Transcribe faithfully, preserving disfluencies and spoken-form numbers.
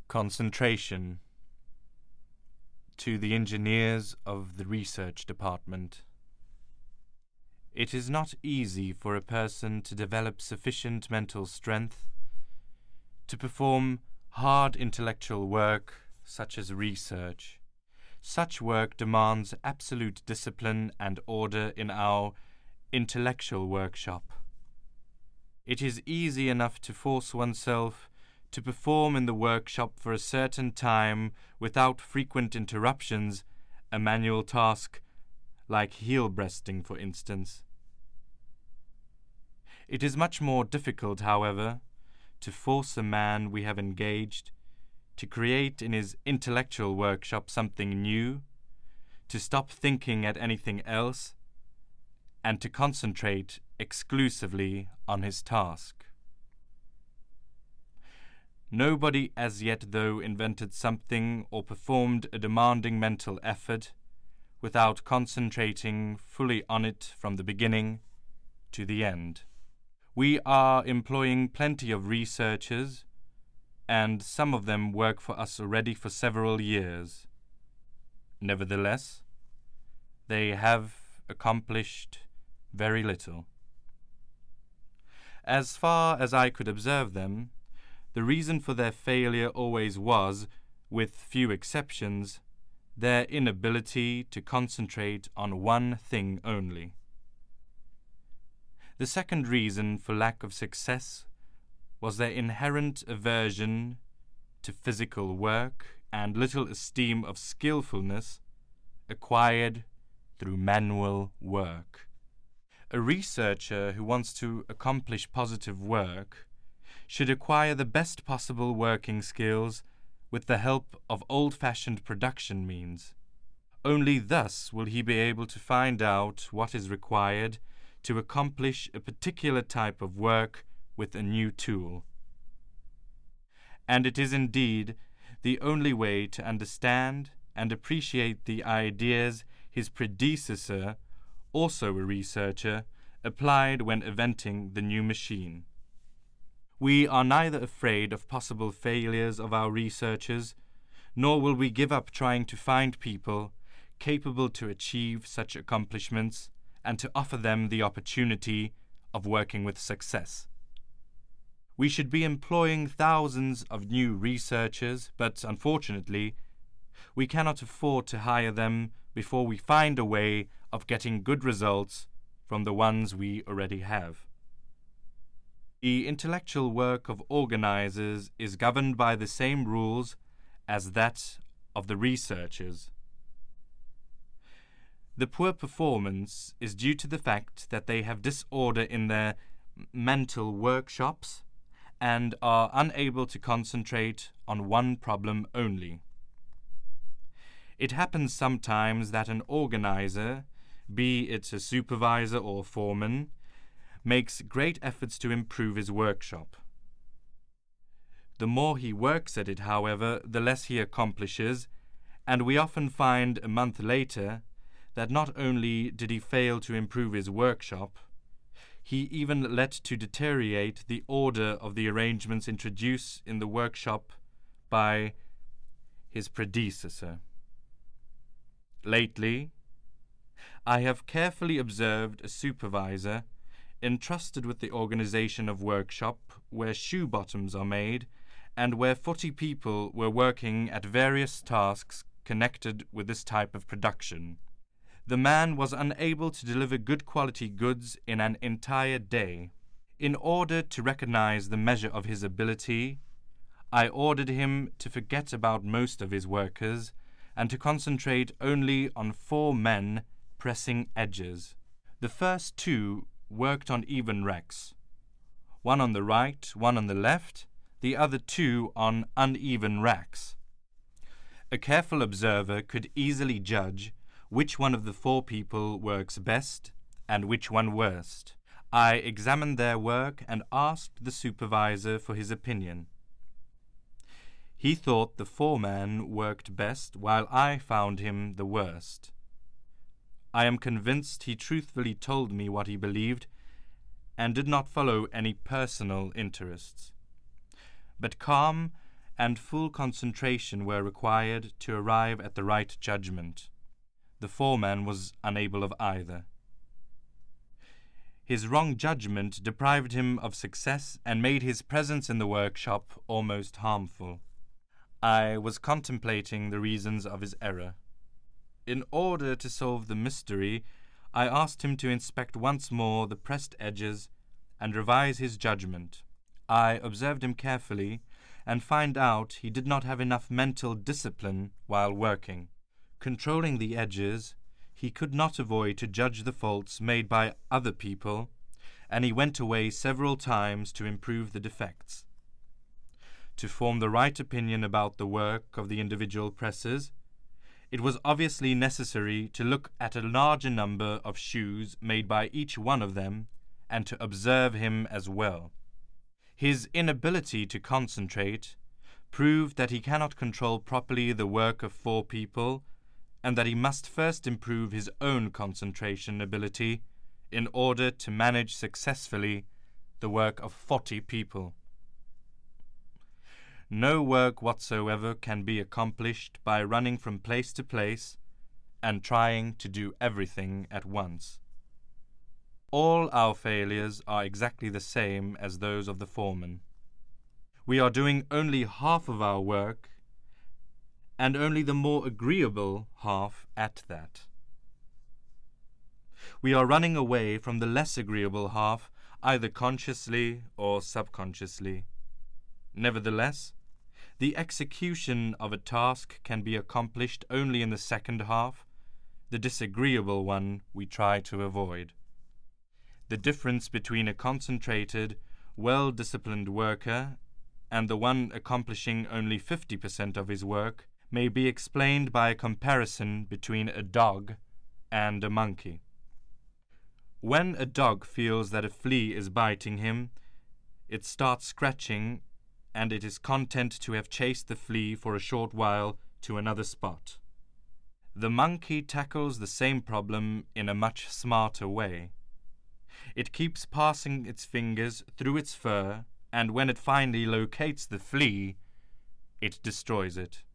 Concentration. To the engineers of the research department. It is not easy for a person to develop sufficient mental strength to perform hard intellectual work such as research. Such work demands absolute discipline and order in our intellectual workshop. It is easy enough to force oneself to perform in the workshop for a certain time without frequent interruptions a manual task like heel breasting, for instance. It is much more difficult, however, to force a man we have engaged to create in his intellectual workshop something new, to stop thinking at anything else, and to concentrate exclusively on his task. Nobody as yet, though, invented something or performed a demanding mental effort without concentrating fully on it from the beginning to the end. We are employing plenty of researchers, and some of them work for us already for several years. Nevertheless, they have accomplished very little. As far as I could observe them, the reason for their failure always was, with few exceptions, their inability to concentrate on one thing only. The second reason for lack of success was their inherent aversion to physical work and little esteem of skillfulness acquired through manual work. A researcher who wants to accomplish positive work should acquire the best possible working skills with the help of old-fashioned production means. Only thus will he be able to find out what is required to accomplish a particular type of work with a new tool. And it is indeed the only way to understand and appreciate the ideas his predecessor, also a researcher, applied when inventing the new machine. We are neither afraid of possible failures of our researchers, nor will we give up trying to find people capable to achieve such accomplishments and to offer them the opportunity of working with success. We should be employing thousands of new researchers, but unfortunately, we cannot afford to hire them before we find a way of getting good results from the ones we already have. The intellectual work of organizers is governed by the same rules as that of the researchers. The poor performance is due to the fact that they have disorder in their mental workshops and are unable to concentrate on one problem only. It happens sometimes that an organizer, be it a supervisor or foreman, makes great efforts to improve his workshop. The more he works at it, however, the less he accomplishes, and we often find a month later that not only did he fail to improve his workshop, he even let to deteriorate the order of the arrangements introduced in the workshop by his predecessor. Lately, I have carefully observed a supervisor entrusted with the organization of workshop where shoe bottoms are made and where forty people were working at various tasks connected with this type of production. The man was unable to deliver good quality goods in an entire day. In order to recognize the measure of his ability, I ordered him to forget about most of his workers and to concentrate only on four men pressing edges. The first two worked on even racks, one on the right, one on the left, the other two on uneven racks. A careful observer could easily judge which one of the four people works best and which one worst. I examined their work and asked the supervisor for his opinion. He thought the foreman worked best, while I found him the worst. I am convinced he truthfully told me what he believed and did not follow any personal interests. But calm and full concentration were required to arrive at the right judgment. The foreman was unable of either. His wrong judgment deprived him of success and made his presence in the workshop almost harmful. I was contemplating the reasons of his error. In order to solve the mystery, I asked him to inspect once more the pressed edges and revise his judgment. I observed him carefully and find out he did not have enough mental discipline while working. Controlling the edges, he could not avoid to judge the faults made by other people, and he went away several times to improve the defects. To form the right opinion about the work of the individual presses, it was obviously necessary to look at a larger number of shoes made by each one of them, and to observe him as well. His inability to concentrate proved that he cannot control properly the work of four people, and that he must first improve his own concentration ability in order to manage successfully the work of forty people. No work whatsoever can be accomplished by running from place to place and trying to do everything at once. All our failures are exactly the same as those of the foreman. We are doing only half of our work, and only the more agreeable half at that. We are running away from the less agreeable half, either consciously or subconsciously. Nevertheless, the execution of a task can be accomplished only in the second half, the disagreeable one we try to avoid. The difference between a concentrated, well-disciplined worker and the one accomplishing only fifty percent of his work may be explained by a comparison between a dog and a monkey. When a dog feels that a flea is biting him, it starts scratching, and it is content to have chased the flea for a short while to another spot. The monkey tackles the same problem in a much smarter way. It keeps passing its fingers through its fur, and when it finally locates the flea, it destroys it.